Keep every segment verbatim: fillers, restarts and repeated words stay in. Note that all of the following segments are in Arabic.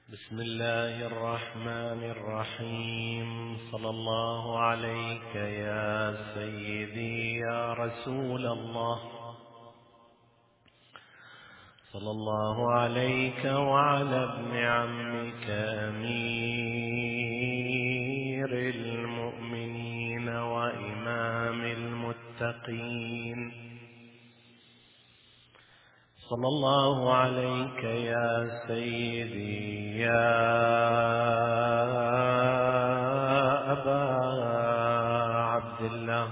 بسم الله الرحمن الرحيم. صلى الله عليك يا سيدي يا رسول الله، صلى الله عليك وعلى ابن عمك أمير المؤمنين وإمام المتقين، صلى الله عليك يا سيدي يا أبا عبد الله.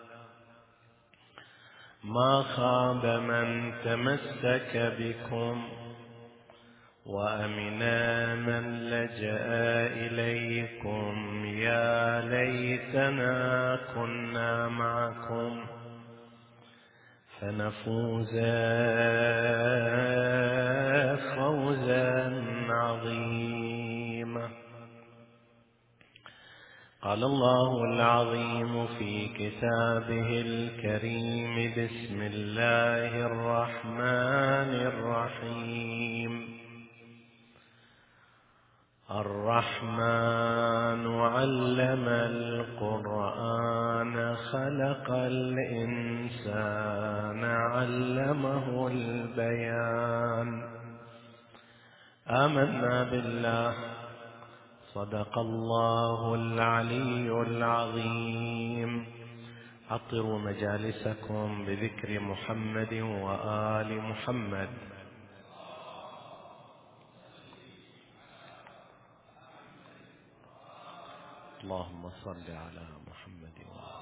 ما خاب من تمسك بكم وأمنا من لجأ إليكم. يا ليتنا كنا معكم فنفوز فوزا عظيما. قال الله العظيم في كتابه الكريم: بسم الله الرحمن الرحيم. الرحمن علم القرآن خلق الإنسان علمه البيان. آمنا بالله، صدق الله العلي العظيم. عطروا مجالسكم بذكر محمد وآل محمد. اللهم صل على محمد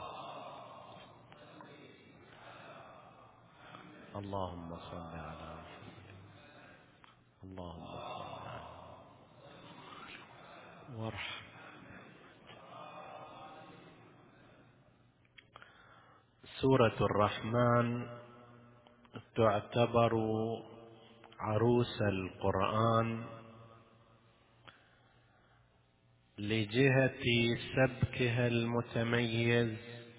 وآل. اللهم صل على محمد. اللهم صل على وارحم. سورة الرحمن تعتبر عروس القرآن لجهة سبكها المتميز،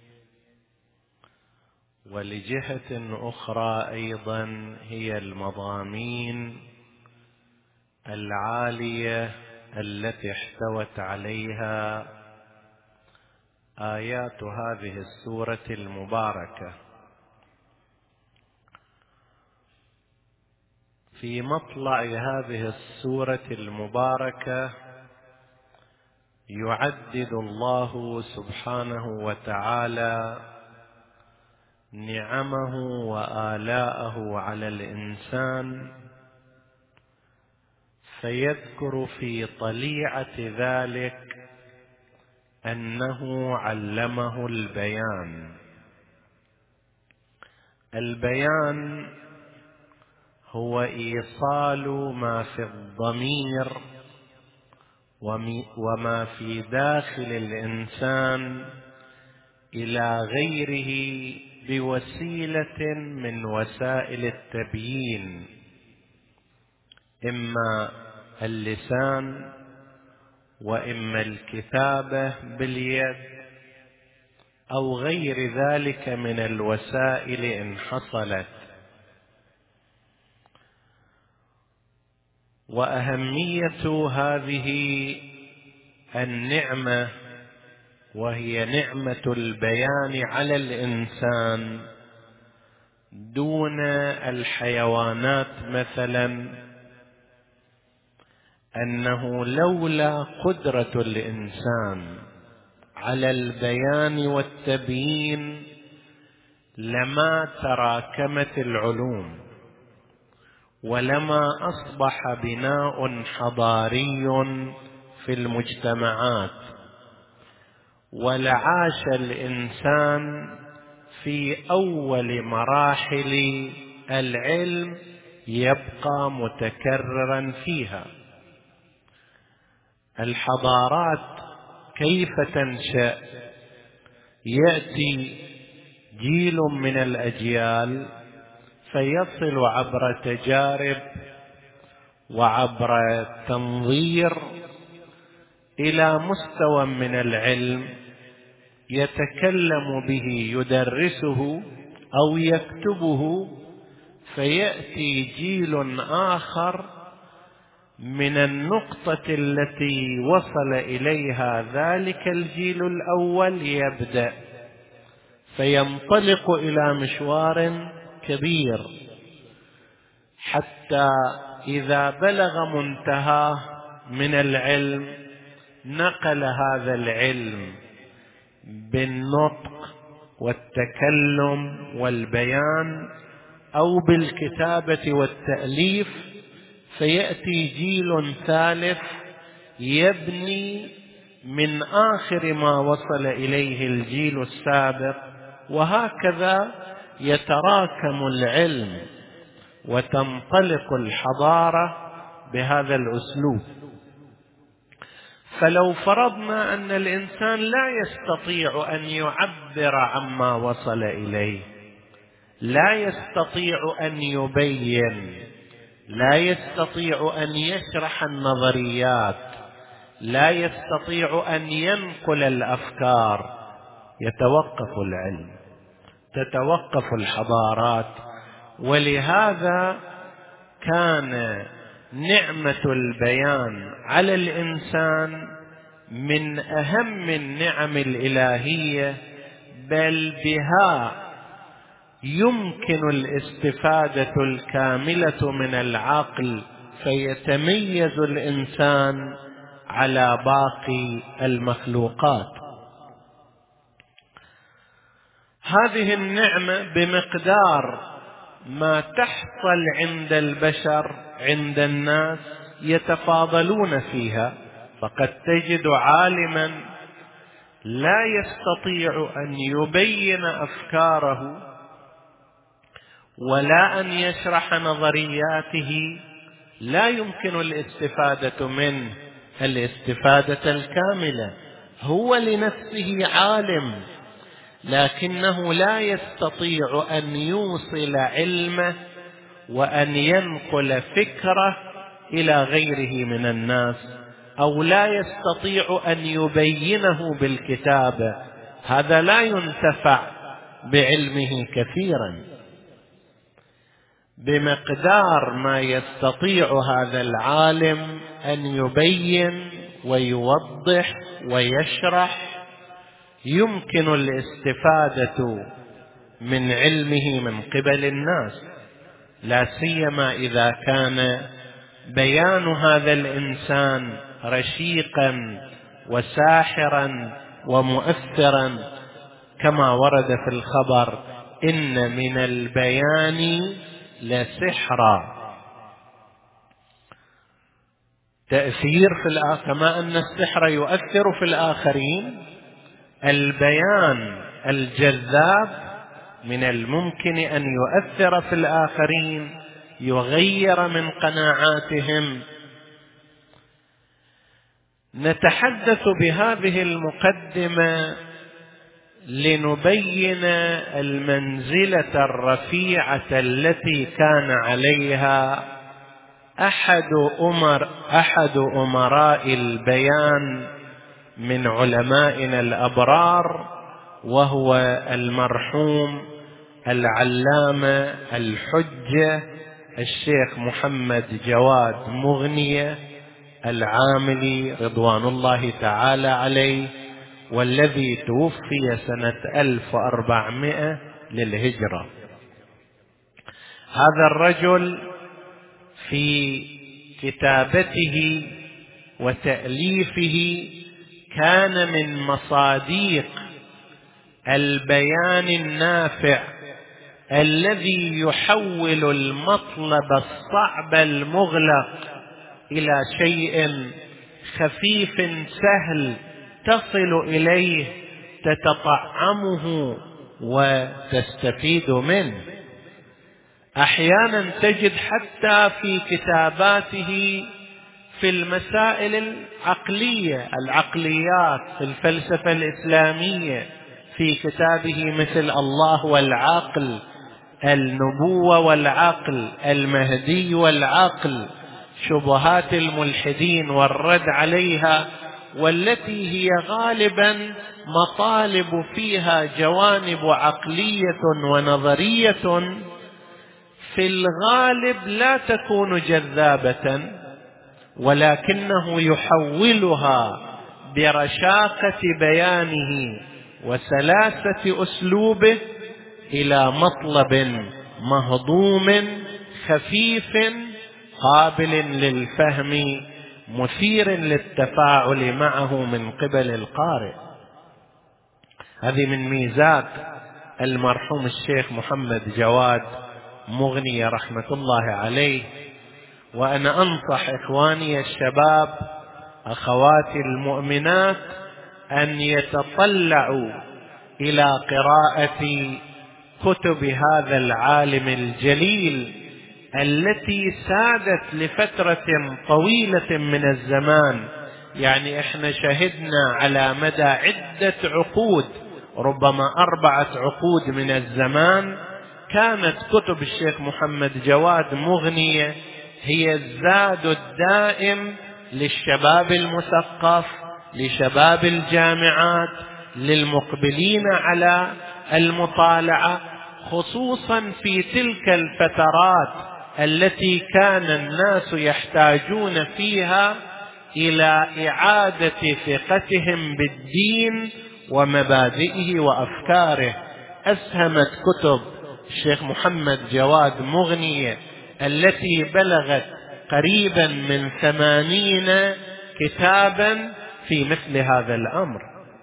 ولجهة أخرى أيضا هي المضامين العالية التي احتوت عليها آيات هذه السورة المباركة. في مطلع هذه السورة المباركة يعدد الله سبحانه وتعالى نعمه وآلاءه على الإنسان، فيذكر في طليعة ذلك أنه علمه البيان. البيان هو إيصال ما في الضمير وما في داخل الإنسان إلى غيره بوسيلة من وسائل التبيين، إما اللسان وإما الكتابة باليد أو غير ذلك من الوسائل إن حصلت. وأهمية هذه النعمة وهي نعمة البيان على الإنسان دون الحيوانات مثلا، أنه لولا قدرة الإنسان على البيان والتبيين لما تراكمت العلوم، ولما أصبح بناء حضاري في المجتمعات، ولعاش الإنسان في أول مراحل العلم يبقى متكررا فيها. الحضارات كيف تنشأ؟ يأتي جيل من الأجيال فيصل عبر تجارب وعبر تنظير إلى مستوى من العلم يتكلم به، يدرسه أو يكتبه، فيأتي جيل آخر من النقطة التي وصل إليها ذلك الجيل الأول يبدأ، فينطلق إلى مشوار كبير حتى إذا بلغ منتهاه من العلم نقل هذا العلم بالنطق والتكلم والبيان أو بالكتابة والتأليف، فيأتي جيل ثالث يبني من آخر ما وصل إليه الجيل السابق، وهكذا يتراكم العلم وتنطلق الحضارة بهذا الأسلوب. فلو فرضنا أن الإنسان لا يستطيع أن يعبر عما وصل إليه، لا يستطيع أن يبين، لا يستطيع أن يشرح النظريات، لا يستطيع أن ينقل الأفكار، يتوقف العلم، تتوقف الحضارات. ولهذا كان نعمة البيان على الإنسان من أهم النعم الإلهية، بل بها يمكن الاستفادة الكاملة من العقل، فيتميز الإنسان على باقي المخلوقات. هذه النعمة بمقدار ما تحصل عند البشر عند الناس يتفاضلون فيها، فقد تجد عالما لا يستطيع أن يبين أفكاره ولا أن يشرح نظرياته، لا يمكن الاستفادة منه الاستفادة الكاملة. هو لنفسه عالم، لكنه لا يستطيع أن يوصل علمه وأن ينقل فكره إلى غيره من الناس، أو لا يستطيع أن يبينه بالكتابة. هذا لا ينتفع بعلمه كثيرا. بمقدار ما يستطيع هذا العالم أن يبين ويوضح ويشرح يمكن الاستفادة من علمه من قبل الناس، لا سيما إذا كان بيان هذا الإنسان رشيقا وساحرا ومؤثرا، كما ورد في الخبر: إن من البيان لسحرا. تأثير في الآخر، كما أن السحر يؤثر في الآخرين، البيان الجذاب من الممكن أن يؤثر في الآخرين، يغير من قناعاتهم. نتحدث بهذه المقدمة لنبين المنزلة الرفيعة التي كان عليها أحد أمر أحد أمراء البيان من علمائنا الأبرار، وهو المرحوم العلامة الحجة الشيخ محمد جواد مغنية العاملي رضوان الله تعالى عليه، والذي توفي سنة ألف وأربعمائة للهجرة. هذا الرجل في كتابته وتأليفه كان من مصاديق البيان النافع الذي يحول المطلب الصعب المغلق إلى شيء خفيف سهل تصل إليه، تتطعمه وتستفيد منه. أحيانا تجد حتى في كتاباته في المسائل العقلية العقليات في الفلسفة الإسلامية، في كتابه مثل الله والعقل، النبوة والعقل، المهدي والعقل، شبهات الملحدين والرد عليها، والتي هي غالبا مطالب فيها جوانب عقلية ونظرية، في الغالب لا تكون جذابة، ولكنه يحولها برشاقة بيانه وسلاسة أسلوبه إلى مطلب مهضوم خفيف قابل للفهم مثير للتفاعل معه من قبل القارئ. هذه من ميزات المرحوم الشيخ محمد جواد مغني رحمة الله عليه. وأنا أنصح إخواني الشباب أخواتي المؤمنات أن يتطلعوا إلى قراءة كتب هذا العالم الجليل التي سادت لفترة طويلة من الزمان. يعني احنا شهدنا على مدى عدة عقود، ربما أربعة عقود من الزمان، كانت كتب الشيخ محمد جواد مغنية هي الزاد الدائم للشباب المثقف، لشباب الجامعات، للمقبلين على المطالعة، خصوصا في تلك الفترات التي كان الناس يحتاجون فيها إلى إعادة ثقتهم بالدين ومبادئه وأفكاره. أسهمت كتب الشيخ محمد جواد مغنية التي بلغت قريبا من ثمانين كتابا في مثل هذا الأمر.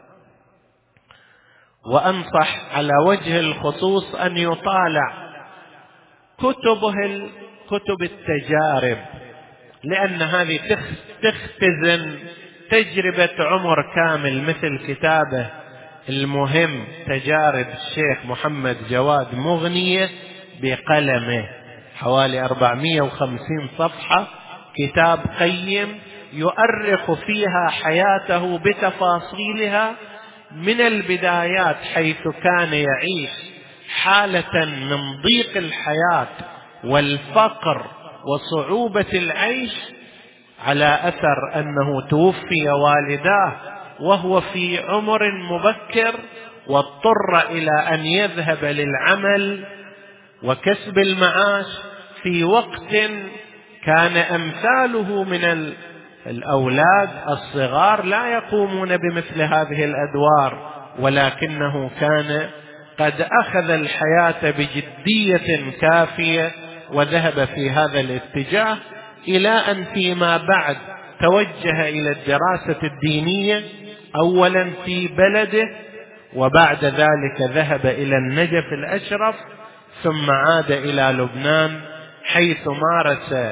وأنصح على وجه الخصوص أن يطالع كتبه كتب التجارب، لأن هذه تختزن تجربة عمر كامل، مثل كتابه المهم تجارب الشيخ محمد جواد مغنية بقلمه، حوالي أربعمائة وخمسين صفحة، كتاب قيم يؤرخ فيها حياته بتفاصيلها من البدايات، حيث كان يعيش حالة من ضيق الحياة والفقر وصعوبة العيش، على أثر أنه توفي والداه وهو في عمر مبكر، واضطر إلى أن يذهب للعمل وكسب المعاش في وقت كان أمثاله من الأولاد الصغار لا يقومون بمثل هذه الأدوار، ولكنه كان قد أخذ الحياة بجدية كافية وذهب في هذا الاتجاه، إلى أن فيما بعد توجه إلى الدراسة الدينية أولا في بلده، وبعد ذلك ذهب إلى النجف الأشرف، ثم عاد إلى لبنان حيث مارس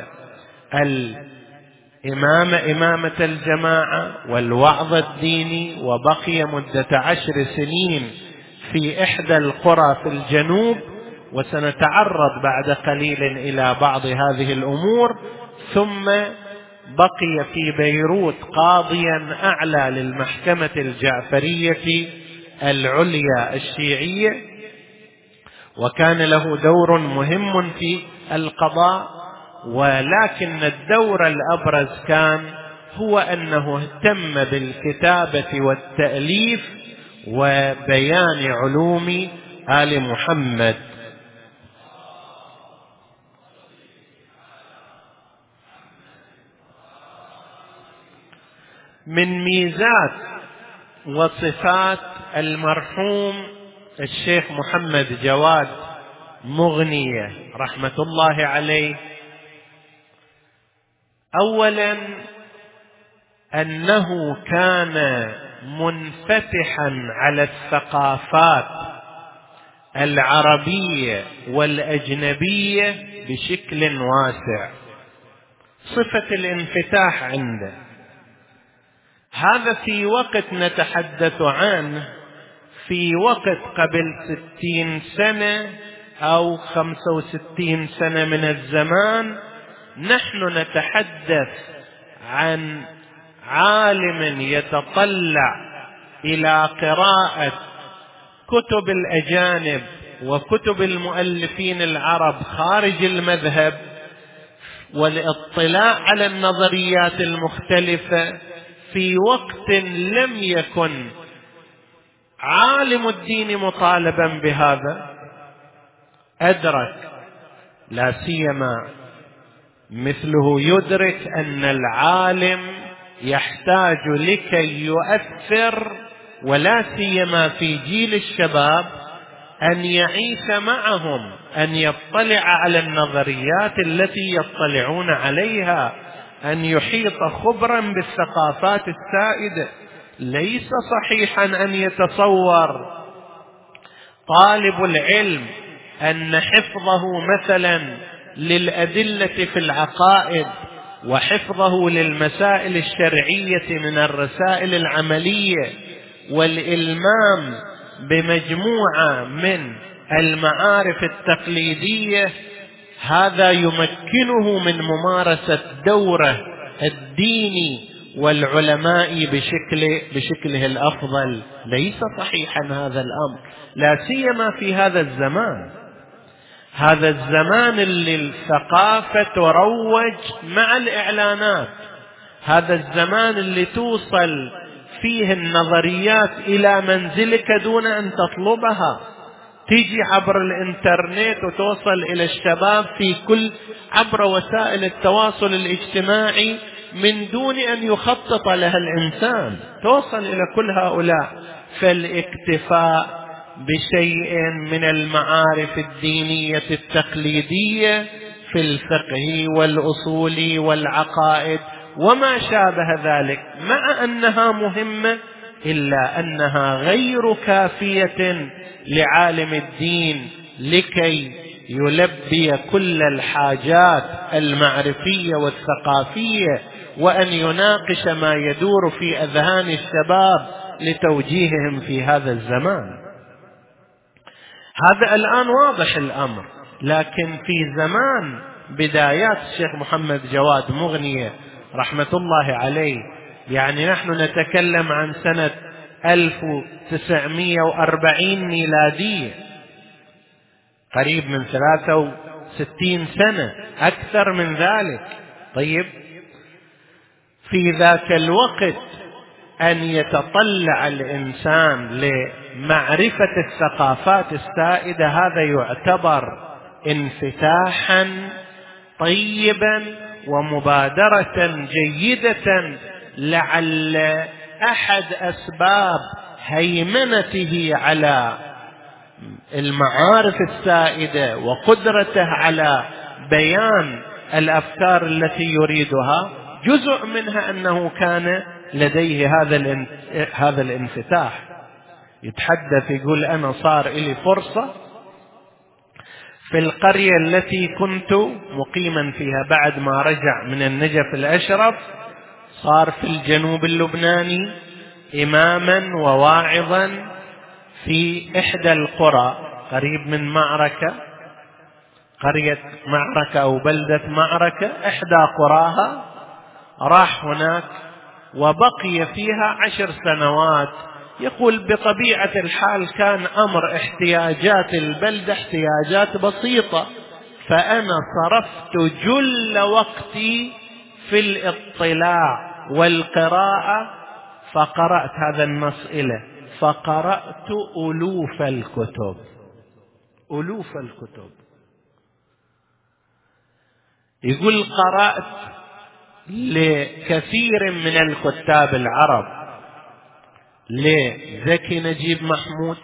الإمامة إمامة الجماعة والوعظ الديني، وبقي مدة عشر سنين في إحدى القرى في الجنوب، وسنتعرض بعد قليل إلى بعض هذه الأمور. ثم بقي في بيروت قاضيا أعلى للمحكمة الجعفرية العليا الشيعية، وكان له دور مهم في القضاء. ولكن الدور الأبرز كان هو أنه اهتم بالكتابة والتأليف وبيان علوم آل محمد. من ميزات وصفات المرحوم الشيخ محمد جواد مغنية رحمة الله عليه، أولا أنه كان منفتحا على الثقافات العربية والأجنبية بشكل واسع. صفة الانفتاح عنده، هذا في وقت نتحدث عنه في وقت قبل ستين سنة أو خمسة وستين سنة من الزمان، نحن نتحدث عن عالم يتطلع إلى قراءة كتب الأجانب وكتب المؤلفين العرب خارج المذهب، والاطلاع على النظريات المختلفة في وقت لم يكن عالم الدين مطالبا بهذا. أدرك لا سيما مثله يدرك أن العالم يحتاج لكي يؤثر ولا سيما في جيل الشباب أن يعيش معهم، أن يطلع على النظريات التي يطلعون عليها، أن يحيط خبرا بالثقافات السائدة. ليس صحيحا أن يتصور طالب العلم أن حفظه مثلا للأدلة في العقائد وحفظه للمسائل الشرعية من الرسائل العملية والإلمام بمجموعة من المعارف التقليدية هذا يمكنه من ممارسة دوره الديني والعلماء بشكل بشكله الأفضل. ليس صحيحا هذا الأمر، لا سيما في هذا الزمان، هذا الزمان اللي الثقافة تروج مع الإعلانات، هذا الزمان اللي توصل فيه النظريات إلى منزلك دون أن تطلبها، تيجي عبر الإنترنت وتوصل إلى الشباب في كل عبر وسائل التواصل الاجتماعي من دون أن يخطط لها الإنسان، توصل إلى كل هؤلاء. فالاكتفاء بشيء من المعارف الدينية التقليدية في الفقه والأصول والعقائد وما شابه ذلك مع أنها مهمة، إلا أنها غير كافية لعالم الدين لكي يلبي كل الحاجات المعرفية والثقافية وأن يناقش ما يدور في أذهان الشباب لتوجيههم في هذا الزمان. هذا الآن واضح الأمر، لكن في زمان بدايات الشيخ محمد جواد مغنية رحمة الله عليه، يعني نحن نتكلم عن سنة ألف وتسعمائة وأربعين ميلادية، قريب من ثلاثة وستين سنة، أكثر من ذلك. طيب في ذاك الوقت أن يتطلع الإنسان لمعرفة الثقافات السائدة هذا يعتبر انفتاحا طيبا ومبادرة جيدة، لعل أحد أسباب هيمنته على المعارف السائدة وقدرته على بيان الأفكار التي يريدها جزء منها أنه كان لديه هذا هذا الانفتاح. يتحدث يقول أنا صار لي فرصة في القرية التي كنت مقيما فيها بعد ما رجع من النجف الأشرف، صار في الجنوب اللبناني إماما وواعظا في إحدى القرى قريب من معركة، قرية معركة أو بلدة معركة، إحدى قراها. راح هناك وبقي فيها عشر سنوات. يقول بطبيعة الحال كان أمر احتياجات البلدة احتياجات بسيطة، فأنا صرفت جل وقتي في الاطلاع والقراءة، فقرأت هذا النص إليه، فقرأت ألوف الكتب، ألوف الكتب. يقول قرأت لكثير من الكتاب العرب، لزكي نجيب محمود،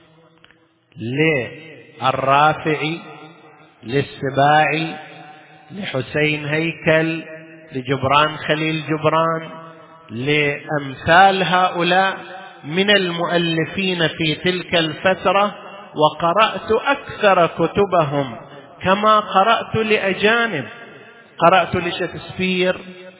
للرافعي، للسباعي، لحسين هيكل، لجبران خليل جبران، لأمثال هؤلاء من المؤلفين في تلك الفترة، وقرأت أكثر كتبهم كما قرأت لأجانب. قرأت لشكسبير،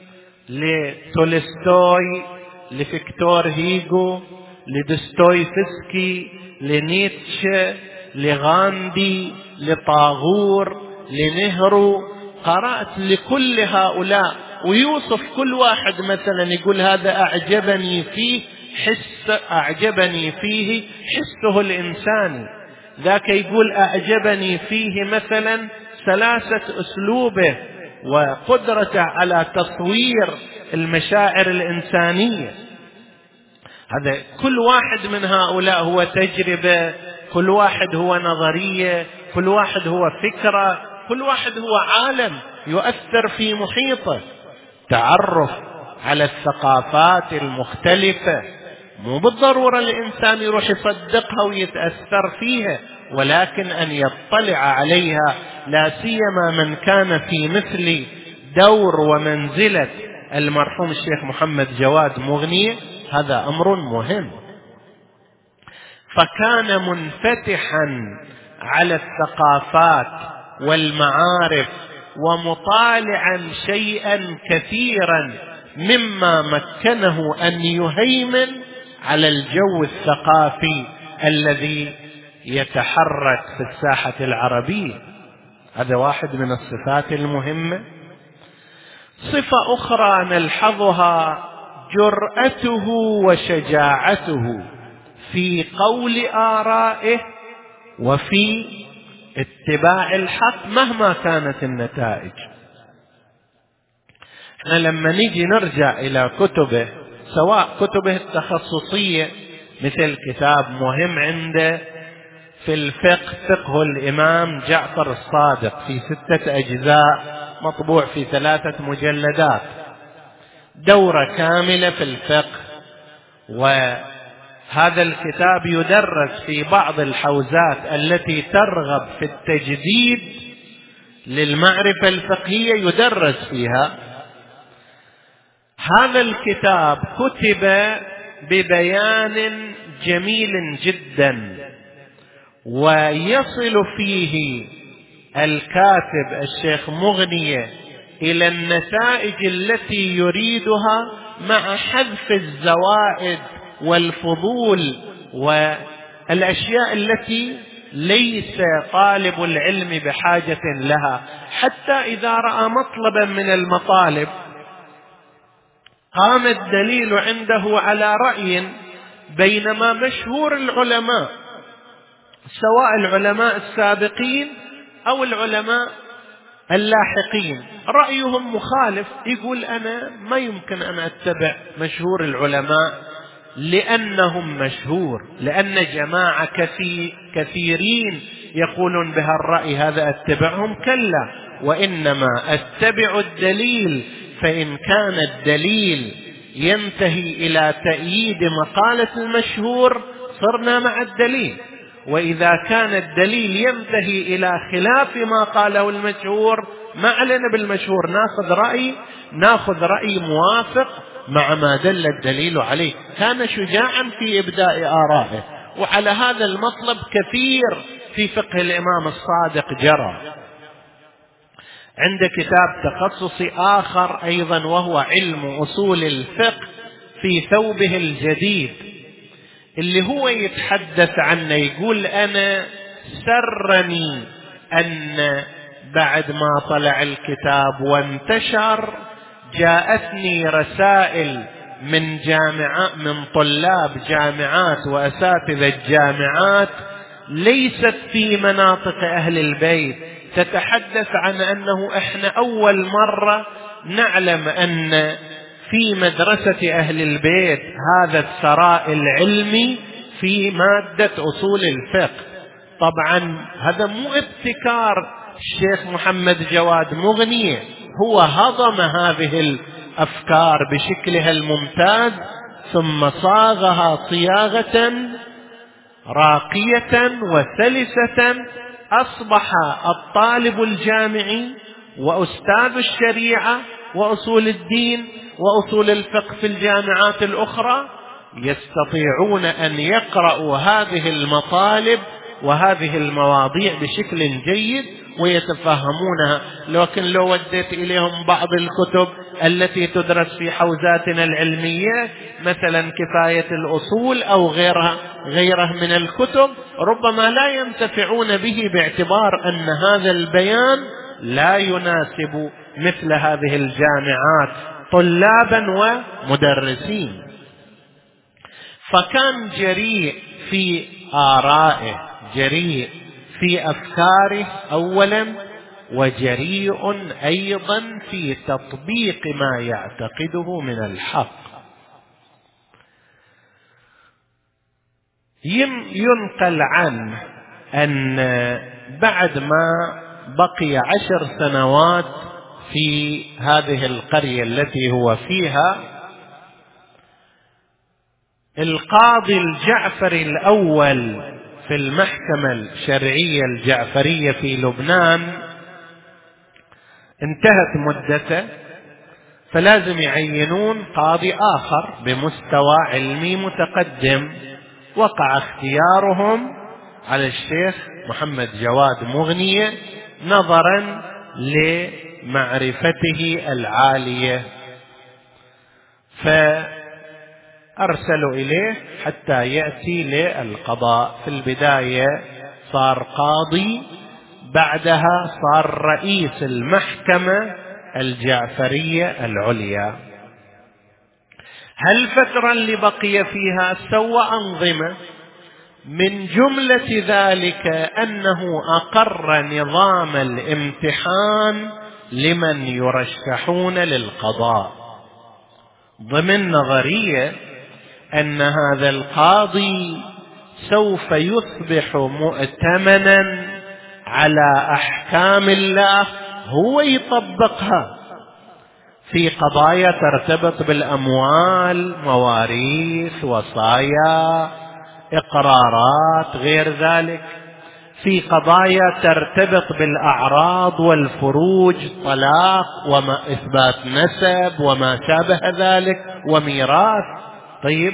لتولستوي، لفيكتور هيغو، لدوستويفسكي، لنيتشه، لغاندي، لطاغور، لنهرو. قرأت لكل هؤلاء، ويوصف كل واحد مثلا يقول هذا أعجبني فيه حس أعجبني فيه حسه الإنساني، ذاك يقول أعجبني فيه مثلا سلاسة أسلوبه وقدرته على تصوير المشاعر الإنسانية. هذا كل واحد من هؤلاء هو تجربة، كل واحد هو نظرية، كل واحد هو فكرة، كل واحد هو عالم. يؤثر في محيطه، تعرف على الثقافات المختلفة. مو بالضرورة الإنسان يروح يصدقها ويتأثر فيها، ولكن أن يطلع عليها، لا سيما من كان في مثل دور ومنزلة المرحوم الشيخ محمد جواد مغنية. هذا أمر مهم. فكان منفتحا على الثقافات والمعارف، ومطالعا شيئا كثيرا مما مكنه أن يهيمن على الجو الثقافي الذي يتحرك في الساحة العربية. هذا واحد من الصفات المهمة. صفة أخرى نلحظها جرأته وشجاعته في قول آرائه وفي اتباع الحق مهما كانت النتائج. احنا لما نيجي نرجع إلى كتبه، سواء كتبه التخصصية مثل كتاب مهم عنده في الفقه، فقه الإمام جعفر الصادق في ستة أجزاء مطبوع في ثلاثة مجلدات، دورة كاملة في الفقه. وهذا الكتاب يدرس في بعض الحوزات التي ترغب في التجديد للمعرفة الفقهية، يدرس فيها. هذا الكتاب كتب ببيان جميل جدا، ويصل فيه الكاتب الشيخ مغنية إلى النتائج التي يريدها مع حذف الزوائد والفضول والأشياء التي ليس طالب العلم بحاجة لها. حتى إذا رأى مطلبا من المطالب قام الدليل عنده على رأي، بينما مشهور العلماء سواء العلماء السابقين أو العلماء اللاحقين رأيهم مخالف، يقول أنا ما يمكن أن أتبع مشهور العلماء لأنهم مشهور، لأن جماعة كثير كثيرين يقولون بهالرأي هذا أتبعهم. كلا، وإنما أتبع الدليل، فإن كان الدليل ينتهي إلى تأييد مقالة المشهور صرنا مع الدليل، وإذا كان الدليل ينتهي إلى خلاف ما قاله المشهور ما علينا بالمشهور، ناخذ رأي ناخذ رأي موافق مع ما دل الدليل عليه. كان شجاعا في إبداء آرائه، وعلى هذا المطلب كثير في فقه الإمام الصادق جرى. عند كتاب تخصصي آخر أيضا وهو علم أصول الفقه في ثوبه الجديد، اللي هو يتحدث عنه، يقول أنا سرني أن بعد ما طلع الكتاب وانتشر جاءتني رسائل من جامعات من طلاب جامعات وأساتذة الجامعات ليست في مناطق أهل البيت، تتحدث عن أنه إحنا أول مرة نعلم أن في مدرسة أهل البيت هذا الثراء العلمي في مادة أصول الفقه. طبعا هذا مو ابتكار الشيخ محمد جواد مغنية، هو هضم هذه الأفكار بشكلها الممتاز ثم صاغها صياغة راقية وسلسة. أصبح الطالب الجامعي وأستاذ الشريعة وأصول الدين وأصول الفقه في الجامعات الأخرى يستطيعون أن يقرأوا هذه المطالب وهذه المواضيع بشكل جيد ويتفهمونها. لكن لو وديت إليهم بعض الكتب التي تدرس في حوزاتنا العلمية مثلا كفاية الأصول أو غيرها غيره من الكتب، ربما لا ينتفعون به باعتبار أن هذا البيان لا يناسب مثل هذه الجامعات طلابا ومدرسين. فكان جريء في آرائه، جريء في أفكاره أولا، وجريء أيضا في تطبيق ما يعتقده من الحق. ينقل عنه أن بعد ما بقي عشر سنوات في هذه القرية التي هو فيها، القاضي الجعفري الأول في المحكمة الشرعية الجعفرية في لبنان انتهت مدته، فلازم يعينون قاضي آخر بمستوى علمي متقدم. وقع اختيارهم على الشيخ محمد جواد مغنية نظرا لمعرفته العالية، فأرسلوا إليه حتى يأتي للقضاء. في البداية صار قاضي، بعدها صار رئيس المحكمة الجعفرية العليا. هالفترة اللي بقي فيها سوى أنظمة، من جملة ذلك أنه أقر نظام الامتحان لمن يرشحون للقضاء، ضمن نظرية أن هذا القاضي سوف يصبح مؤتمنا على أحكام الله، هو يطبقها في قضايا ترتبط بالأموال، مواريث، وصايا، إقرارات، غير ذلك، في قضايا ترتبط بالأعراض والفروج، طلاق وما إثبات نسب وما شابه ذلك، وميراث. طيب،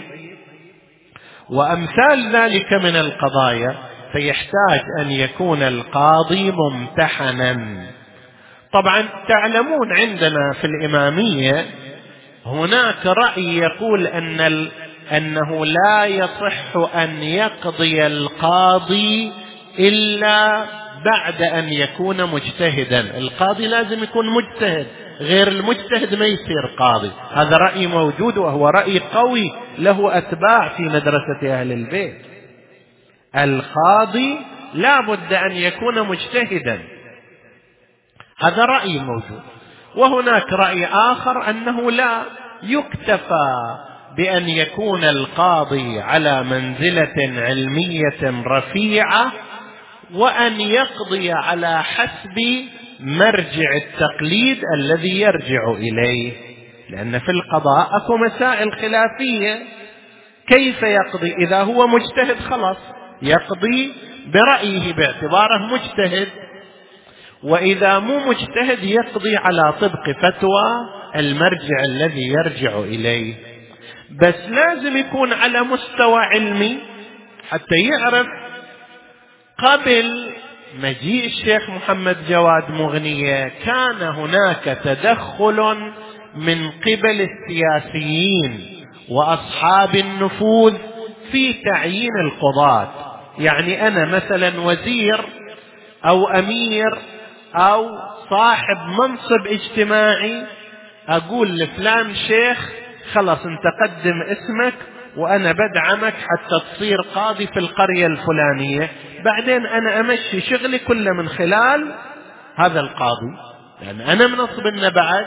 وأمثال ذلك من القضايا، فيحتاج أن يكون القاضي ممتحنا. طبعا تعلمون عندنا في الإمامية هناك رأي يقول أن ال... أنه لا يصح أن يقضي القاضي إلا بعد أن يكون مجتهدا. القاضي لازم يكون مجتهد، غير المجتهد ما يصير قاضي. هذا رأي موجود، وهو رأي قوي له أتباع في مدرسة أهل البيت. القاضي لا بد أن يكون مجتهدا، هذا رأي موجود. وهناك رأي آخر أنه لا يكتفى بأن يكون القاضي على منزلة علمية رفيعة، وأن يقضي على حسب مرجع التقليد الذي يرجع إليه، لأن في القضاء أكو مسائل خلافية. كيف يقضي؟ إذا هو مجتهد خلاص يقضي برأيه باعتباره مجتهد، وإذا مو مجتهد يقضي على طبق فتوى المرجع الذي يرجع إليه. بس لازم يكون على مستوى علمي حتى يعرف. قبل مجيء الشيخ محمد جواد مغنية كان هناك تدخل من قبل السياسيين وأصحاب النفوذ في تعيين القضاة. يعني أنا مثلا وزير أو أمير أو صاحب منصب اجتماعي، أقول لفلان شيخ خلص انت قدم اسمك وأنا بدعمك حتى تصير قاضي في القرية الفلانية، بعدين أنا أمشي شغلي كله من خلال هذا القاضي، لأن يعني أنا منصب لنا. بعد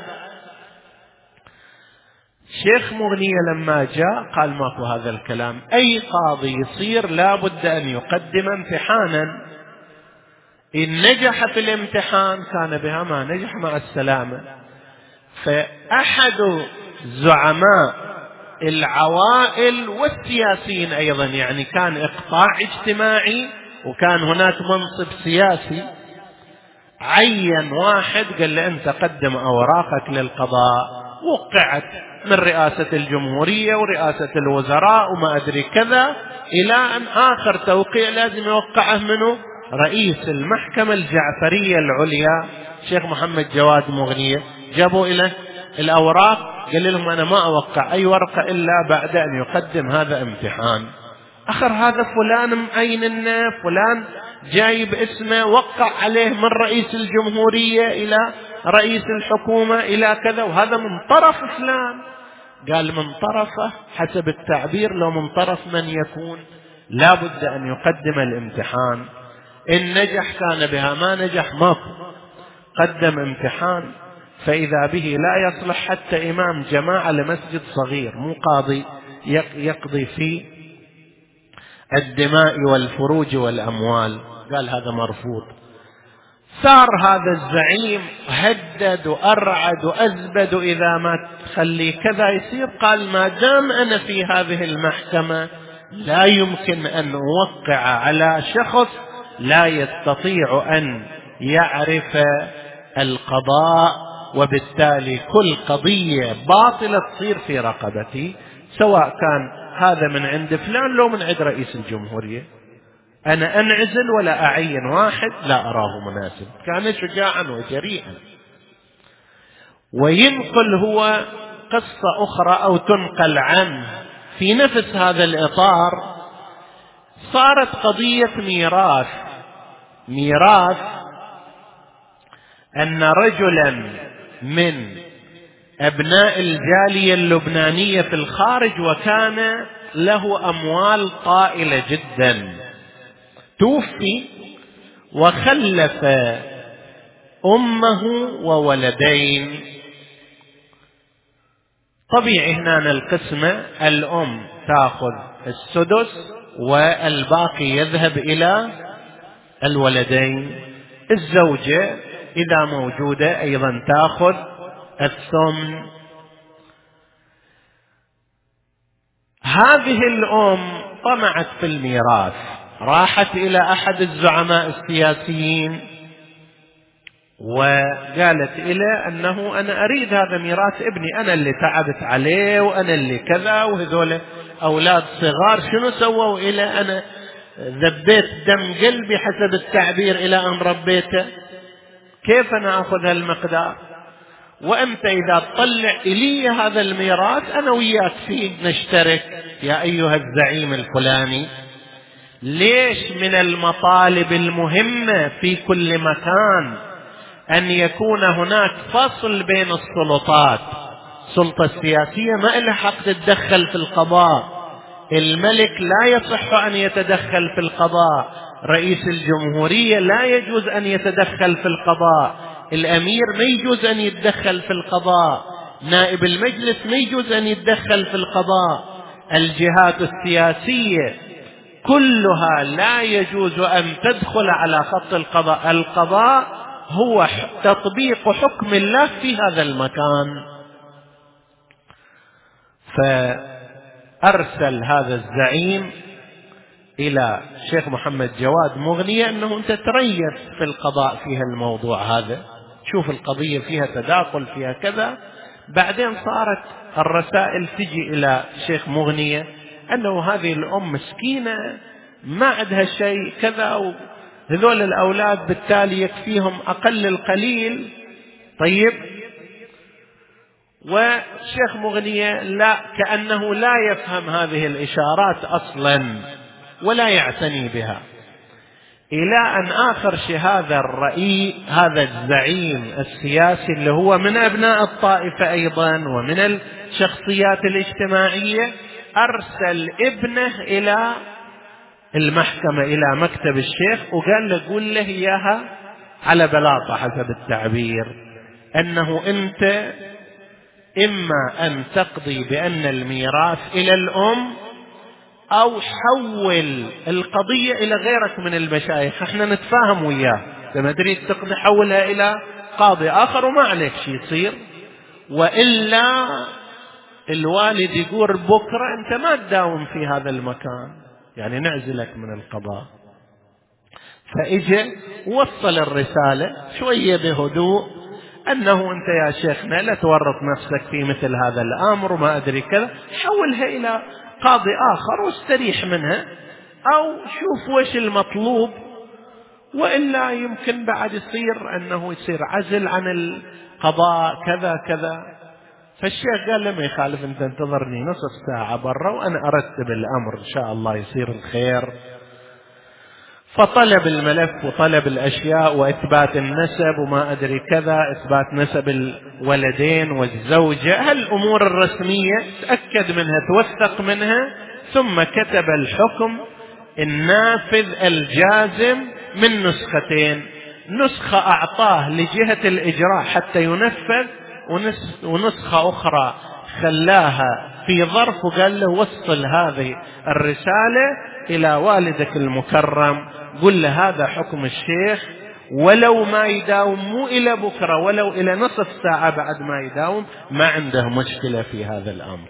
شيخ مغنية لما جاء قال ماكو هذا الكلام، أي قاضي يصير لا بد أن يقدم امتحانا، إن نجح في الامتحان كان بها، ما نجح مع السلامة. فأحد زعماء العوائل والسياسيين أيضا، يعني كان إقطاع اجتماعي وكان هناك منصب سياسي، عين واحد قال له أنت قدم أوراقك للقضاء، وقعت من رئاسة الجمهورية ورئاسة الوزراء وما أدري كذا، إلى أن آخر توقيع لازم يوقعه منه رئيس المحكمة الجعفرية العليا شيخ محمد جواد مغنية. جابوا إلى الأوراق قال لهم أنا ما أوقع أي ورقة إلا بعد أن يقدم هذا امتحان. أخر هذا فلان معين لنا، فلان جايب اسمه، وقع عليه من رئيس الجمهورية إلى رئيس الحكومة إلى كذا، وهذا من طرف فلان. قال من طرفه حسب التعبير، لو من طرف من يكون لا بد أن يقدم الامتحان. إن نجح كان بها، ما نجح ماكو، قدم امتحان. فإذا به لا يصلح حتى إمام جماعة لمسجد صغير، مو قاضي يقضي في الدماء والفروج والأموال. قال هذا مرفوض. صار هذا الزعيم هدد وأرعد وأزبد إذا ما تخلي كذا يصير. قال ما دام أنا في هذه المحكمة لا يمكن أن أوقع على شخص لا يستطيع أن يعرف القضاء، وبالتالي كل قضية باطلة تصير في رقبتي، سواء كان هذا من عند فلان لو من عند رئيس الجمهورية. أنا أنعزل ولا أعين واحد لا أراه مناسب. كان شجاعا وجريئا. وينقل هو قصة أخرى أو تنقل عنه في نفس هذا الإطار. صارت قضية ميراث ميراث أن رجلا من أبناء الجالية اللبنانية في الخارج وكان له أموال طائلة جدا توفي وخلف أمه وولدين. طبيعي هنا القسمة الأم تأخذ السدس والباقي يذهب إلى الولدين. الزوجة إذا موجودة أيضا تأخذ الثمن. هذه الأم طمعت في الميراث، راحت إلى أحد الزعماء السياسيين وقالت إليه أنه أنا أريد هذا ميراث ابني، أنا اللي تعبت عليه وأنا اللي كذا، وهذول أولاد صغار شنو سووا إلى أنا ذبيت دم قلبي حسب التعبير إلى أن ربيته، كيف أنا أخذ هالمقدار؟ وأنت إذا تطلع إلي هذا الميراث أنا وياك فيه نشترك يا أيها الزعيم الفلاني. ليش من المطالب المهمة في كل مكان أن يكون هناك فصل بين السلطات؟ السلطة السياسية ما لها حق تتدخل في القضاء، الملك لا يصح أن يتدخل في القضاء، رئيس الجمهورية لا يجوز أن يتدخل في القضاء، الأمير ما يجوز أن يتدخل في القضاء، نائب المجلس ما يجوز أن يتدخل في القضاء، الجهات السياسية كلها لا يجوز أن تدخل على خط القضاء. القضاء هو تطبيق حكم الله في هذا المكان. فأرسل هذا الزعيم إلى الشيخ محمد جواد مغنية أنه أنت تريث في القضاء فيها الموضوع هذا، شوف القضية فيها تداخل فيها كذا. بعدين صارت الرسائل تجي إلى الشيخ مغنية أنه هذه الأم مسكينة ما عندها شيء كذا، وهذول الأولاد بالتالي يكفيهم أقل القليل. طيب، والشيخ مغنية لا كأنه لا يفهم هذه الإشارات أصلا ولا يعتني بها، إلى أن آخر شيء هذا الرئيس هذا الزعيم السياسي اللي هو من أبناء الطائفة أيضا ومن الشخصيات الاجتماعية أرسل ابنه إلى المحكمة إلى مكتب الشيخ وقال له قول له إياها على بلاطة حسب التعبير، أنه أنت إما أن تقضي بأن الميراث إلى الأم أو حول القضية إلى غيرك من المشايخ، احنا نتفاهم وياه، لما تريد تقضي حولها إلى قاضي آخر وما عليك شيء يصير، وإلا الوالد يقول بكرة أنت ما تداوم في هذا المكان، يعني نعزلك من القضاء. فإجا وصل الرسالة شوية بهدوء أنه أنت يا شيخنا لا تورط نفسك في مثل هذا الأمر وما أدري كذا، حولها إلى قاضي آخر واستريح منها، أو شوف وش المطلوب، وإلا يمكن بعد يصير أنه يصير عزل عن القضاء كذا كذا. فالشيخ قال له ما يخالف، أنت انتظرني نصف ساعة برا وأنا أرتب الأمر إن شاء الله يصير الخير. فطلب الملف وطلب الأشياء وإثبات النسب وما أدري كذا، إثبات نسب الولدين والزوجة، هالأمور الرسمية تأكد منها توثق منها، ثم كتب الحكم النافذ الجازم من نسختين، نسخة أعطاه لجهة الإجراء حتى ينفذ، ونسخة أخرى خلاها في ظرف وقال له وصل هذه الرسالة إلى والدك المكرم، قل له هذا حكم الشيخ ولو ما يداوم مو إلى بكرة ولو إلى نصف ساعة بعد ما يداوم ما عنده مشكلة في هذا الأمر.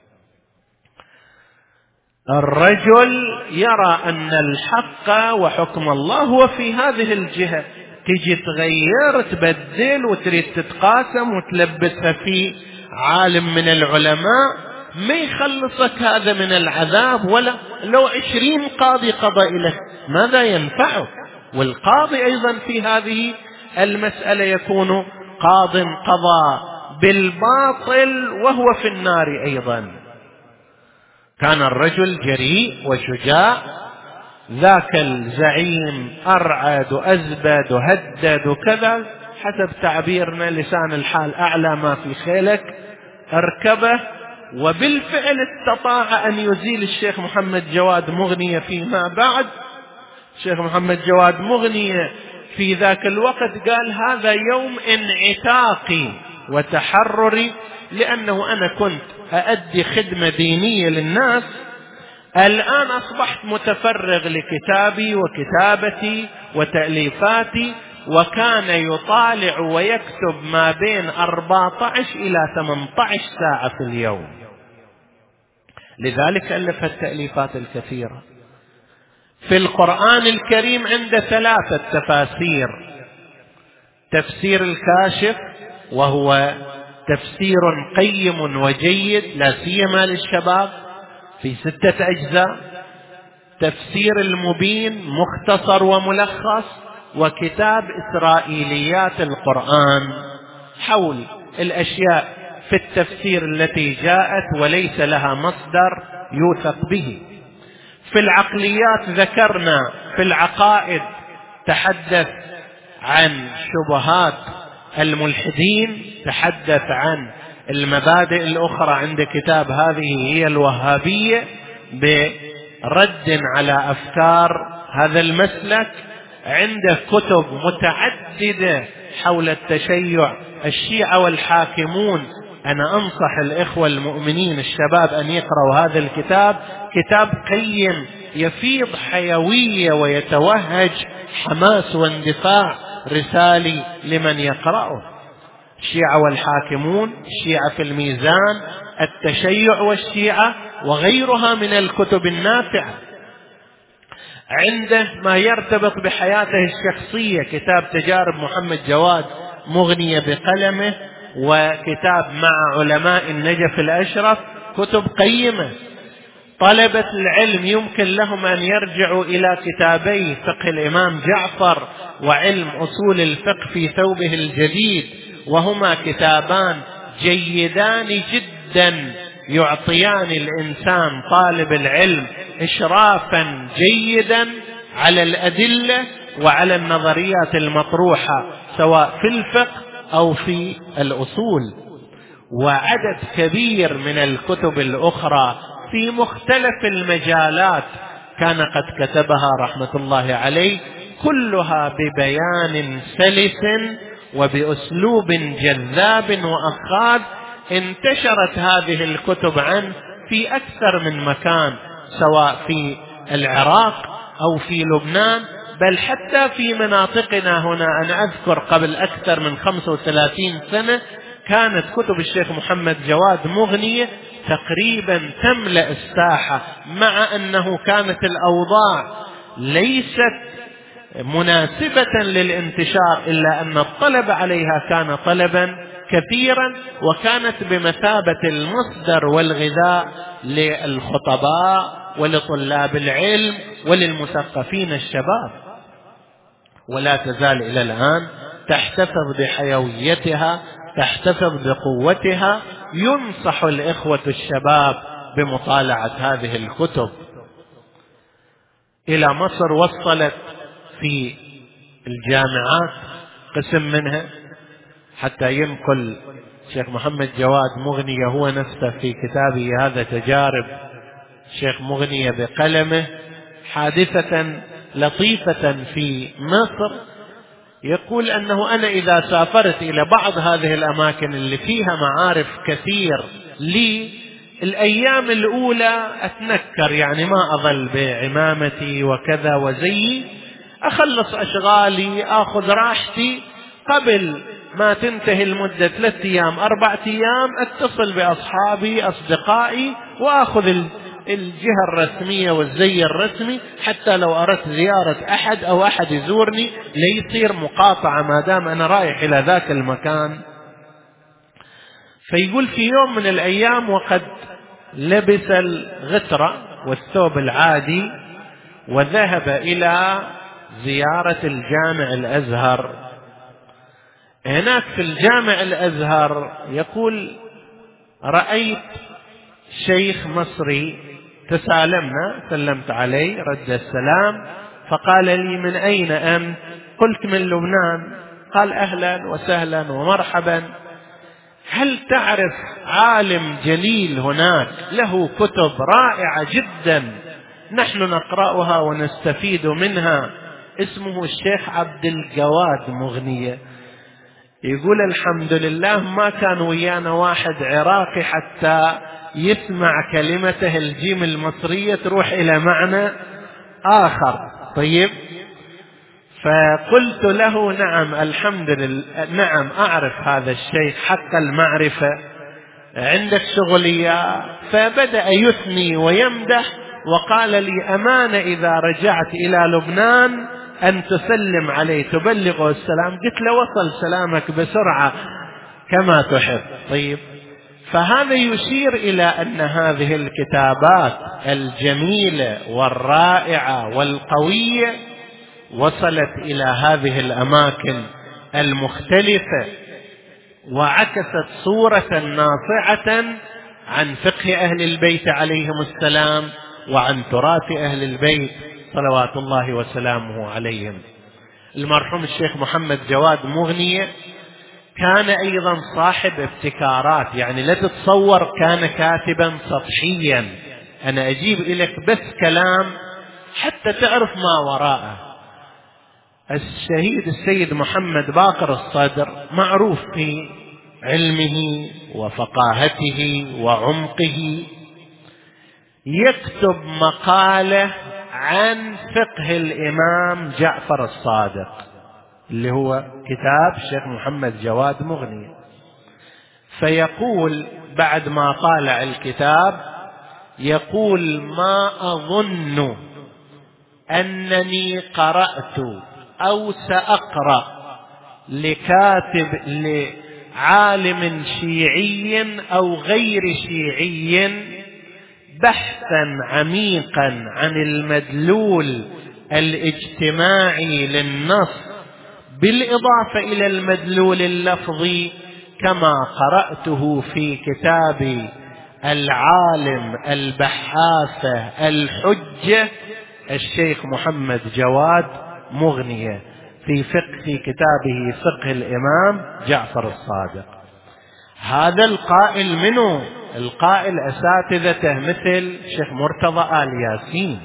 الرجل يرى أن الحق وحكم الله هو في هذه الجهة، تجي تغير تبدل وتريد تتقاسم وتلبسها في عالم من العلماء ما يخلصك هذا من العذاب، ولا لو عشرين قاضي قضى إليك ماذا ينفعك؟ والقاضي أيضا في هذه المسألة يكون قاض قضى بالباطل وهو في النار أيضا. كان الرجل جريء وشجاع، ذاك الزعيم أرعد وأزبد وهدد وكذا، حسب تعبيرنا لسان الحال أعلى ما في خيلك اركبه. وبالفعل استطاع أن يزيل الشيخ محمد جواد مغنية فيما بعد. الشيخ محمد جواد مغنية في ذاك الوقت قال هذا يوم انعتاقي وتحرري، لأنه أنا كنت أؤدي خدمة دينية للناس، الآن أصبحت متفرغ لكتابي وكتابتي وتأليفاتي. وكان يطالع ويكتب ما بين أربعة عشر إلى ثمانية عشر ساعة في اليوم، لذلك ألف التأليفات الكثيرة. في القرآن الكريم عنده ثلاثة تفاسير: تفسير الكاشف وهو تفسير قيم وجيد لا سيما للشباب في ستة أجزاء، تفسير المبين مختصر وملخص، وكتاب إسرائيليات القرآن حول الأشياء في التفسير التي جاءت وليس لها مصدر يوثق به. في العقليات ذكرنا في العقائد تحدث عن شبهات الملحدين، تحدث عن المبادئ الأخرى عند كتاب هذه هي الوهابية برد على أفكار هذا المسلك. عنده كتب متعددة حول التشيع، الشيعة والحاكمون. أنا أنصح الإخوة المؤمنين الشباب أن يقرأوا هذا الكتاب، كتاب قيم يفيض حيوية ويتوهج حماس واندفاع رسالي لمن يقرأه. الشيعة والحاكمون، الشيعة في الميزان، التشيع والشيعة، وغيرها من الكتب النافعة. عنده ما يرتبط بحياته الشخصية، كتاب تجارب محمد جواد مغنية بقلمه، وكتاب مع علماء النجف الأشرف، كتب قيمة. طلبة العلم يمكن لهم أن يرجعوا إلى كتابي فقه الإمام جعفر وعلم أصول الفقه في ثوبه الجديد، وهما كتابان جيدان جدا يعطيان الإنسان طالب العلم إشرافا جيدا على الأدلة وعلى النظريات المطروحة سواء في الفقه أو في الأصول. وعدد كبير من الكتب الأخرى في مختلف المجالات كان قد كتبها رحمة الله عليه، كلها ببيان سلس وبأسلوب جذاب وأخاذ. انتشرت هذه الكتب عنه في أكثر من مكان، سواء في العراق أو في لبنان، بل حتى في مناطقنا هنا. أنا أذكر قبل أكثر من خمسة وثلاثين سنة كانت كتب الشيخ محمد جواد مغنية تقريبا تملأ الساحة، مع أنه كانت الأوضاع ليست مناسبة للانتشار، إلا أن الطلب عليها كان طلبا كثيرا، وكانت بمثابة المصدر والغذاء للخطباء ولطلاب العلم وللمثقفين الشباب. ولا تزال إلى الآن تحتفظ بحيويتها، تحتفظ بقوتها. ينصح الإخوة الشباب بمطالعة هذه الكتب. إلى مصر وصلت في الجامعات قسم منها، حتى ينقل الشيخ محمد جواد مغنية هو نفسه في كتابه هذا تجارب الشيخ مغنية بقلمه حادثة لطيفة في مصر. يقول أنه أنا إذا سافرت إلى بعض هذه الأماكن اللي فيها معارف كثير لي، الأيام الأولى أتنكر، يعني ما أظل بعمامتي وكذا وزي، أخلص أشغالي، أخذ راحتي، قبل ما تنتهي المدة ثلاثة أيام أربعة أيام أتصل بأصحابي أصدقائي وأخذ الجهة الرسمية والزي الرسمي، حتى لو أردت زيارة أحد أو أحد يزورني ليصير مقاطعة ما دام أنا رايح إلى ذاك المكان. فيقول في يوم من الأيام وقد لبس الغترة والثوب العادي وذهب إلى زيارة الجامع الأزهر. هناك في الجامع الأزهر يقول رأيت شيخ مصري، تسالمنا، سلمت عليه رد السلام، فقال لي من أين أنت؟ قلت من لبنان. قال أهلا وسهلا ومرحبا، هل تعرف عالم جليل هناك له كتب رائعة جدا نحن نقرأها ونستفيد منها، اسمه الشيخ عبد الجواد مغنية. يقول الحمد لله ما كان ويانا واحد عراقي حتى يسمع كلمته الجيم المصرية تروح إلى معنى آخر. طيب، فقلت له نعم الحمد لله، نعم أعرف هذا الشيء حق المعرفة، عندك شغلية. فبدأ يثني ويمدح وقال لي أمانة إذا رجعت إلى لبنان أن تسلم عليه تبلغه السلام. قلت له وصل سلامك بسرعة كما تحب. طيب، فهذا يشير إلى أن هذه الكتابات الجميلة والرائعة والقوية وصلت إلى هذه الأماكن المختلفة وعكست صورة ناصعة عن فقه أهل البيت عليهم السلام وعن تراث أهل البيت صلوات الله وسلامه عليهم. المرحوم الشيخ محمد جواد مغنية كان أيضا صاحب ابتكارات، يعني لا تتصور كان كاتبا سطحيا، أنا أجيب إليك بس كلام حتى تعرف ما وراءه. الشهيد السيد محمد باقر الصدر معروف في علمه وفقاهته وعمقه، يكتب مقالة عن فقه الإمام جعفر الصادق اللي هو كتاب الشيخ محمد جواد مغني، فيقول بعد ما طالع الكتاب يقول ما أظن أنني قرأت أو سأقرأ لكاتب لعالم شيعي أو غير شيعي بحثا عميقا عن المدلول الاجتماعي للنص بالإضافة إلى المدلول اللفظي كما قرأته في كتاب العالم البحاثة الحجة الشيخ محمد جواد مغنية في فقه في كتابه فقه الإمام جعفر الصادق. هذا القائل منه القائل أساتذته مثل الشيخ مرتضى آل ياسين،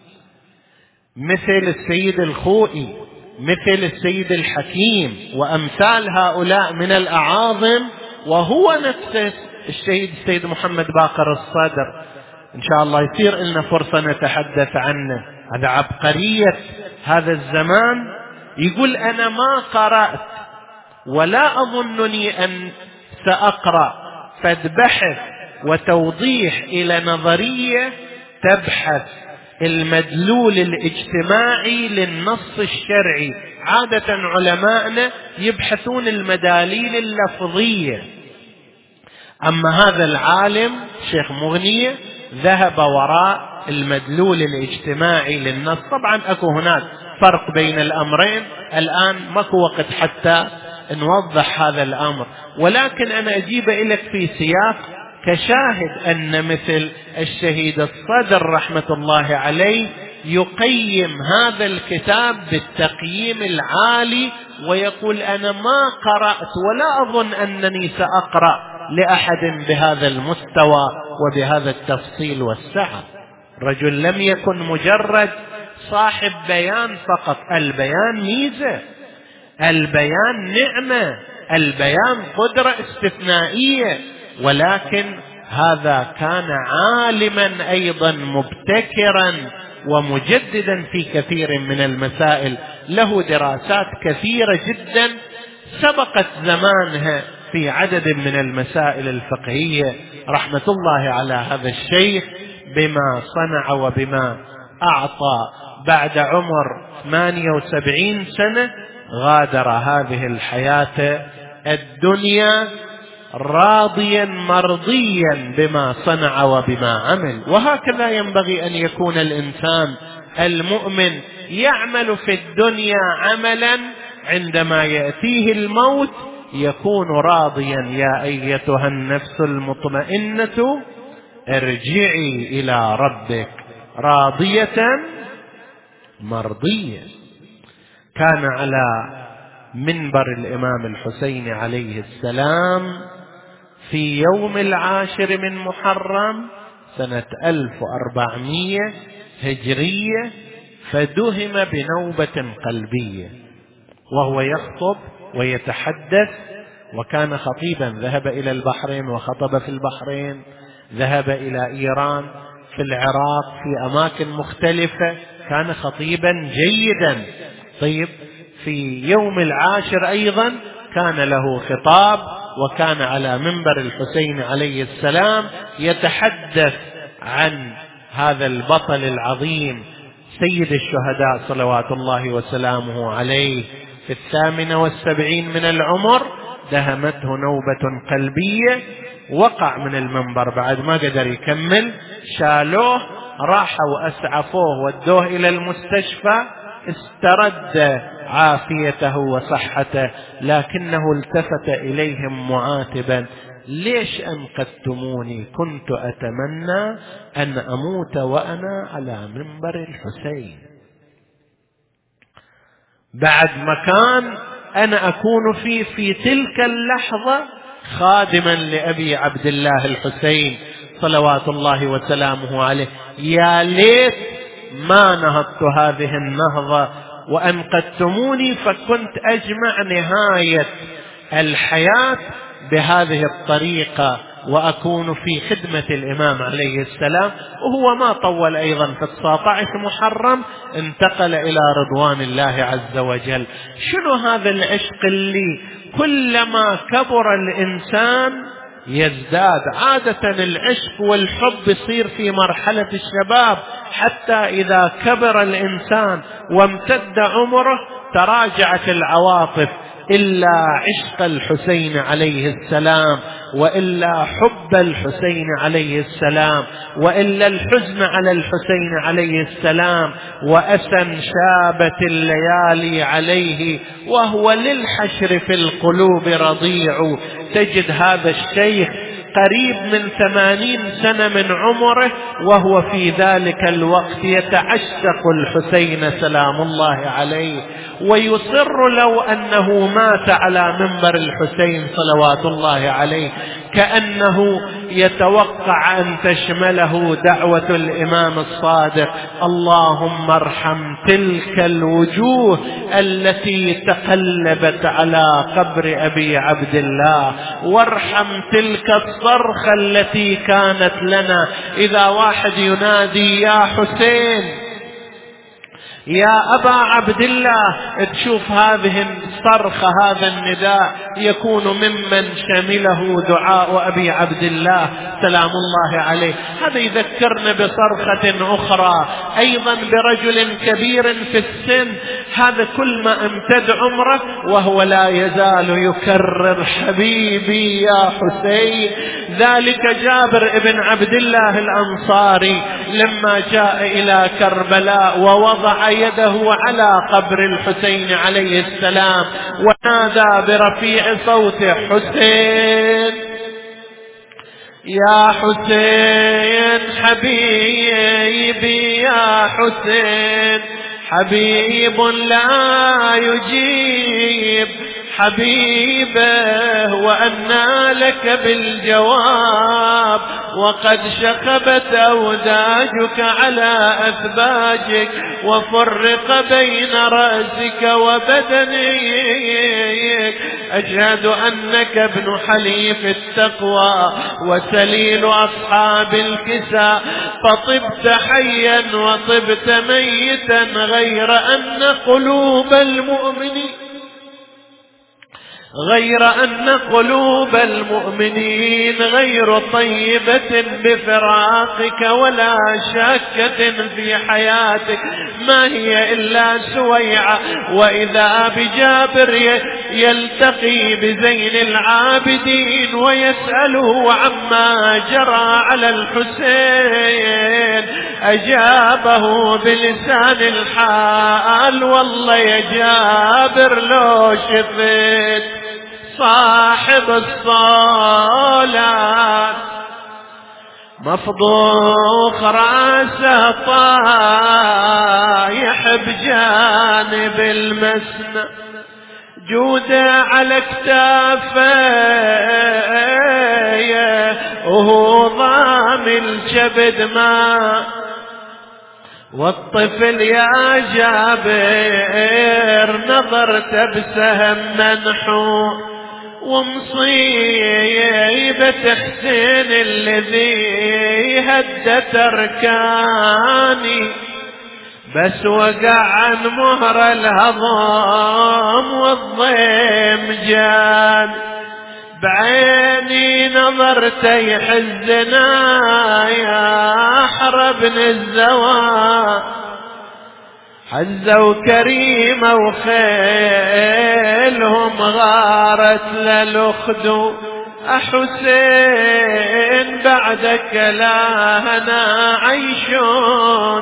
مثل السيد الخوئي، مثل السيد الحكيم وأمثال هؤلاء من الأعاظم، وهو نفسه الشهيد السيد محمد باقر الصدر. إن شاء الله يصير لنا فرصة نتحدث عنه. هذا عبقرية هذا الزمان. يقول أنا ما قرأت ولا أظنني أن سأقرأ فد بحث وتوضيح إلى نظرية تبحث المدلول الاجتماعي للنص الشرعي. عادة علماءنا يبحثون المداليل اللفظية، أما هذا العالم شيخ مغنية ذهب وراء المدلول الاجتماعي للنص. طبعا أكو هناك فرق بين الأمرين، الآن ماكو وقت حتى نوضح هذا الأمر، ولكن أنا أجيب إليك في سياق كشاهد أن مثل الشهيد الصدر رحمة الله عليه يقيم هذا الكتاب بالتقييم العالي ويقول أنا ما قرأت ولا أظن أنني سأقرأ لأحد بهذا المستوى وبهذا التفصيل والسعة. رجل لم يكن مجرد صاحب بيان فقط، البيان ميزة، البيان نعمة، البيان قدرة استثنائية، ولكن هذا كان عالما أيضا مبتكرا ومجددا في كثير من المسائل، له دراسات كثيرة جدا سبقت زمانها في عدد من المسائل الفقهية، رحمة الله على هذا الشيخ بما صنع وبما أعطى. بعد عمر ثمانية وسبعين سنة غادر هذه الحياة الدنيا راضيا مرضيا بما صنع وبما عمل. وهكذا ينبغي أن يكون الإنسان المؤمن، يعمل في الدنيا عملا عندما يأتيه الموت يكون راضيا. يا أيتها النفس المطمئنة ارجعي إلى ربك راضية مرضية. كان على منبر الإمام الحسين عليه السلام في يوم العاشر من محرم سنة ألف وأربعمائة هجرية، فدهم بنوبة قلبية وهو يخطب ويتحدث، وكان خطيبا، ذهب إلى البحرين وخطب في البحرين، ذهب إلى إيران، في العراق، في أماكن مختلفة، كان خطيبا جيدا. طيب في يوم العاشر أيضا كان له خطاب، وكان على منبر الحسين عليه السلام يتحدث عن هذا البطل العظيم سيد الشهداء صلوات الله وسلامه عليه. في الثامنة والسبعين من العمر دهمته نوبة قلبية، وقع من المنبر بعد ما قدر يكمل، شالوه راحوا أسعفوه ودوه إلى المستشفى، استرد عافيته وصحته، لكنه التفت إليهم معاتبا: ليش أنقذتموني؟ كنت أتمنى أن أموت وأنا على منبر الحسين. بعد مكان أنا أكون فيه في تلك اللحظة خادما لأبي عبد الله الحسين صلوات الله وسلامه عليه، يا ليت ما نهضت هذه النهضة وأنقذتموني، فكنت أجمع نهاية الحياة بهذه الطريقة وأكون في خدمة الإمام عليه السلام. وهو ما طول أيضا، في تسعة عشر محرم انتقل إلى رضوان الله عز وجل. شنو هذا العشق اللي كلما كبر الإنسان يزداد؟ عادة العشق والحب يصير في مرحلة الشباب، حتى إذا كبر الإنسان وامتد عمره تراجعت العواطف، إلا عشق الحسين عليه السلام، وإلا حب الحسين عليه السلام، وإلا الحزن على الحسين عليه السلام، وأسى شابت الليالي عليه وهو للحشر في القلوب رضيع. تجد هذا الشيخ قريب من ثمانين سنة من عمره وهو في ذلك الوقت يتعشق الحسين سلام الله عليه، ويصر لو أنه مات على منبر الحسين صلوات الله عليه، كأنه يتوقع أن تشمله دعوة الإمام الصادق: اللهم ارحم تلك الوجوه التي تقلبت على قبر أبي عبد الله، وارحم تلك الصرخة التي كانت لنا إذا واحد ينادي يا حسين يا أبا عبد الله، تشوف هذه الصرخة، هذا النداء يكون ممن شمله دعاء أبي عبد الله سلام الله عليه. هذا يذكرنا بصرخة أخرى أيضا برجل كبير في السن، هذا كل ما امتد عمره وهو لا يزال يكرر حبيبي يا حسين. ذلك جابر ابن عبد الله الأنصاري لما جاء إلى كربلاء ووضع يده على قبر الحسين عليه السلام ونادى برفيع صوته: حسين يا حسين حبيبي يا حسين، حبيب لا يجيب حبيبه وأنى لك بالجواب، وقد شخبت أوداجك على أثباجك، وفرق بين رأسك وبدنك. أشهد أنك ابن حليف التقوى وسليل أصحاب الكساء، فطبت حيا وطبت ميتا، غير أن قلوب المؤمنين غير أن قلوب المؤمنين غير طيبة بفراقك ولا شاكة في حياتك، ما هي إلا سويعة. وإذا بجابر يلتقي بزين العابدين ويسأله عما جرى على الحسين، أجابه بلسان الحال: والله يا جابر لو شفت صاحب الصلاة مفضوخ راسه طايح بجانب المسنى، جوده على كتافه وهو ضامن الكبد ماء، والطفل يا جابر نظرت بسهم منحو، ومصيبة حسين الذي هدت أركاني، بس وقع عن مهر الهضم والضيم جان، بعيني نظرت يحزنا يا حربن الزوان، حزوا كريمة وخيلهم غارت للأخدو، أحسين بعدك لا هنا عيشون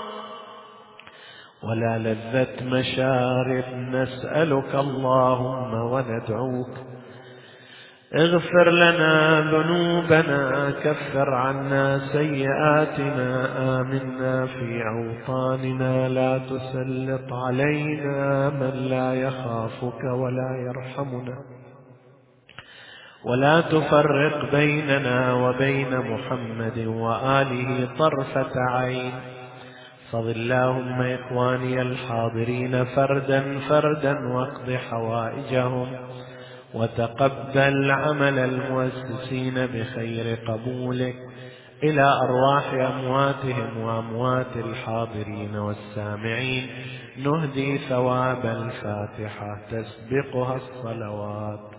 ولا لذة مشارب، نسألك اللهم وندعوك اغفر لنا ذنوبنا، كفر عنا سيئاتنا، آمنا في أوطاننا، لا تسلط علينا من لا يخافك ولا يرحمنا، ولا تفرق بيننا وبين محمد وآله طرفة عين. فضل اللهم إخواني الحاضرين فردا فردا واقض حوائجهم، وتقبل عمل المؤسسين بخير قبولك، إلى أرواح أمواتهم وأموات الحاضرين والسامعين نهدي ثواب الفاتحة تسبقها الصلوات.